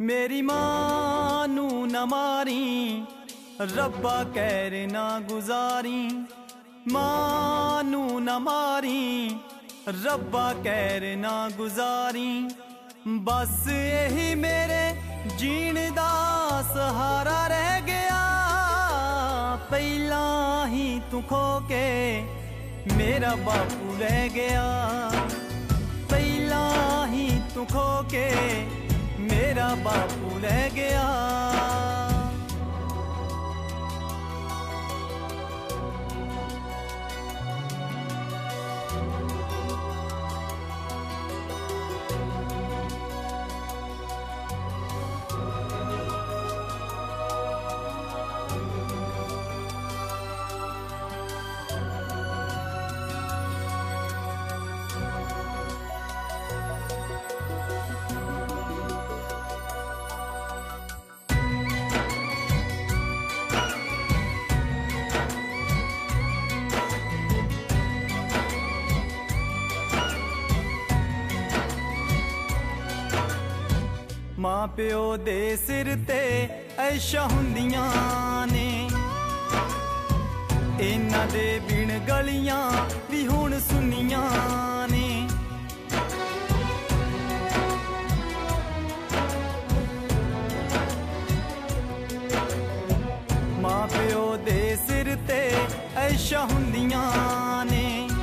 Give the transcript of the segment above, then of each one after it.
मेरी मां नू न मारी, रब्बा कहर ना गुजारी। मां नू न मारी, रब्बा कहर ना गुजारी। बस यही मेरे जीण दा सहारा रह गया। पहला ही तू खो के मेरा बापू रह गया। पहला ही तू खो के मेरा बापू रह गया। मां प्यो दे सिर ते ऐशा हुंदियां ने, इन्हां दे बिन गलियां भी हुण सुनियां ने। मां प्यो दे सिर ते ऐशा हुंदियां ने,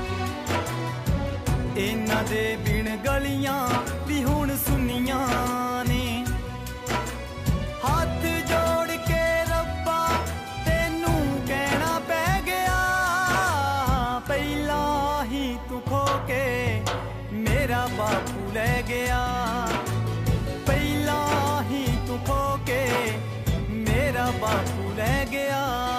इन्हां दे बिन गलियां भी हुण सुनियां ने। हाथ जोड़ के रब्बा तेनू कहना पै गया। पहला ही तू खो के मेरा बापू ले गया। पहला ही तू खो के मेरा बापू ले गया।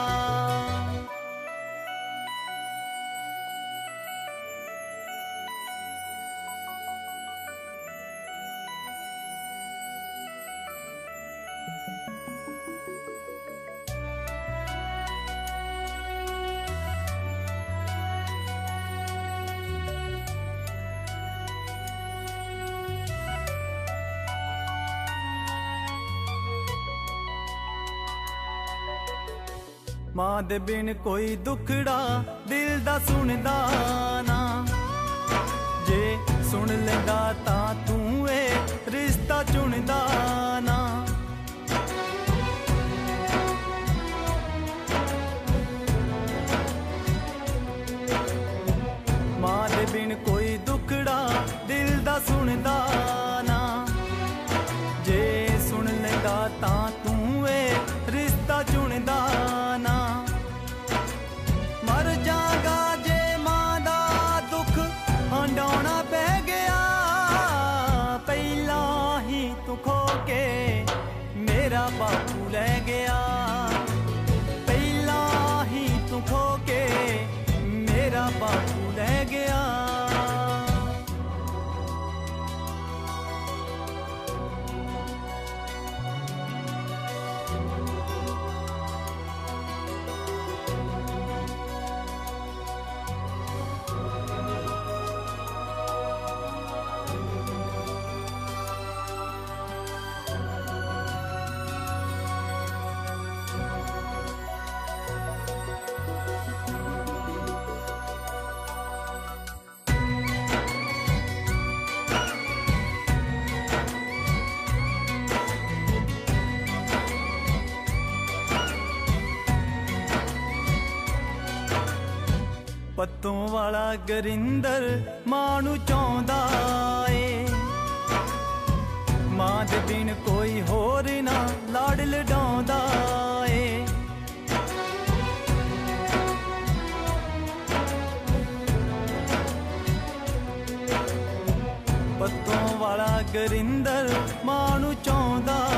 मां दे बिन कोई दुखड़ा दिल दा सुनदा ना। जे सुन लेंदा तां तू ए रिश्ता चुनदा ना। मां दे बिन कोई दुखड़ा दिल दा सुनदा ना। जे सुन लेंदा तां तू ए रिश्ता चुनदा ना। मर जागा जे मां दा दुख हंडाउणा पै गया। पहला ही तू खो के मेरा बापू ले गया। पहला ही तू खो के मेरा बापू ले गया। पत्तों वाला गरिंदर मां नू चाहुंदा ए। मां दे बिन कोई होर ना लाड़ लडाउंदा ए। पत्तों वाला गरिंदर मां नू चाहुंदा